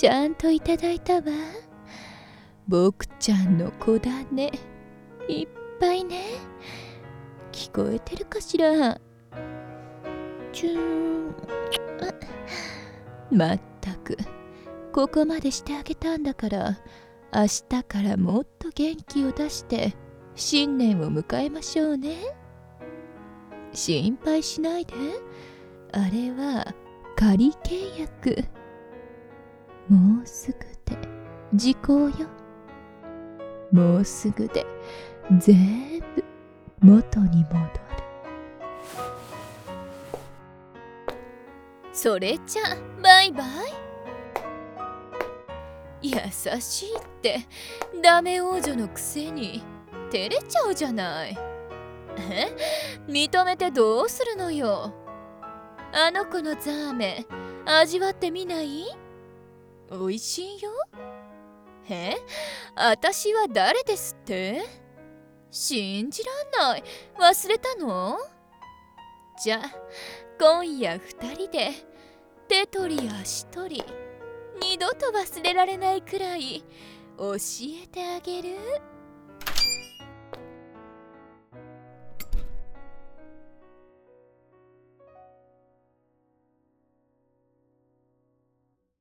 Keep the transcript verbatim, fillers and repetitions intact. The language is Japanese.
ちゃんといただいたわ。僕ちゃんの子だね。いっぱいね。聞こえてるかしら。ちゅーん。まったく、ここまでしてあげたんだから、明日からもっと元気を出して新年を迎えましょうね。心配しないで。あれは仮契約。もうすぐで時効よ。もうすぐで全部元に戻る。それじゃバイバイ。優しいってダメ王女のくせに照れちゃうじゃない。え、認めてどうするのよ。あの子のザーメン味わってみない？おいしいよ。え、私は誰ですって？信じらんない。忘れたの？じゃあ今夜二人で手取り足取り二度と忘れられないくらい教えてあげる。